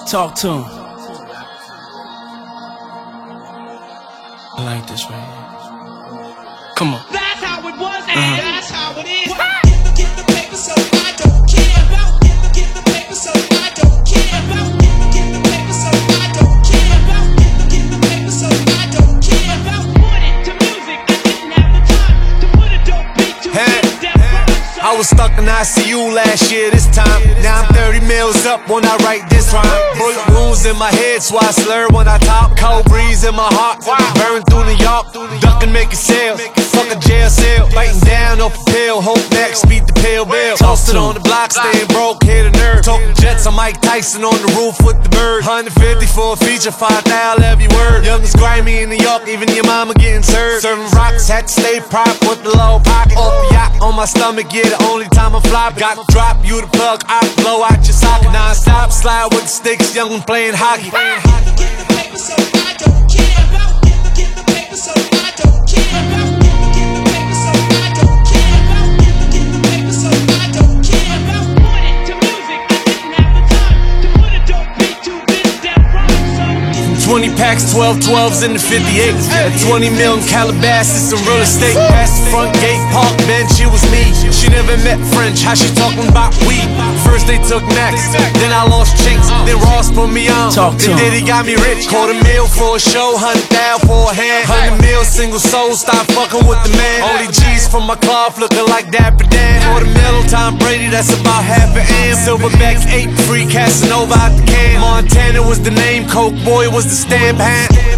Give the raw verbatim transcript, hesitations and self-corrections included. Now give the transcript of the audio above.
Talk to him. I like this right here. Come on. That's how it was, and Uh-huh. that's how it is. Get the, get the paper, so I don't care about. Get the, get the paper, so I don't care about. Get the, get the paper, so I don't care about. Get the, get the paper, so I don't care about. Put it to music, I didn't have the time to put a dope beat to Hey, this death rhyme. So I was stuck in I C U last year this time. Now I'm thirty mils up when I write this rhyme. Bullet wounds in my head, so I slur when I talk. Cold breeze in my heart, burn through New York. Ducking, making sales, fuck a jail cell. Biting down off a pill, hope next, beat the pill bill. Toasted on the block, staying broke, hit a nerve. Talking jets, I'm Mike Tyson on the roof with the bird. one hundred fifty for a feature, five thousand every word. Youngest grimy in New York, even your mama getting served. Serving rocks, had to stay prop with the low pocket. Off the yacht, on my stomach, yeah, the only time I fly. Got to drop you the plug, I blow out your socket. Non-stop, slide with the sticks, young one playing hockey. Get the, get the paper, so I don't care about. Get the, get the paper, so I don't care about. Get the, get the paper, so I don't care about. Get the, get the paper, so I don't care about. put it to music, I didn't have the time to put a dope beat to this death rhyme. So twenty packs, twelve twelves in the fifty-eights. At twenty mil in Calabasas, some real estate. Past the front gate, park bench, it was me. She never met French, how she talking about weed? First they took Max, then I lost Chinks, then Ross put me on. Talk to Then him. Diddy got me rich, quarter mil for a show, hundred thousand for a hand. Hundred mil, single soul, stop fucking with the man. Only G's from my cloth, looking like Dapper Dan. Quarter mil on Tom Brady, that's about half an am. Silverbacks eight, free Casanova out the can. Montana was the name, Coke Boy was the stamp hand.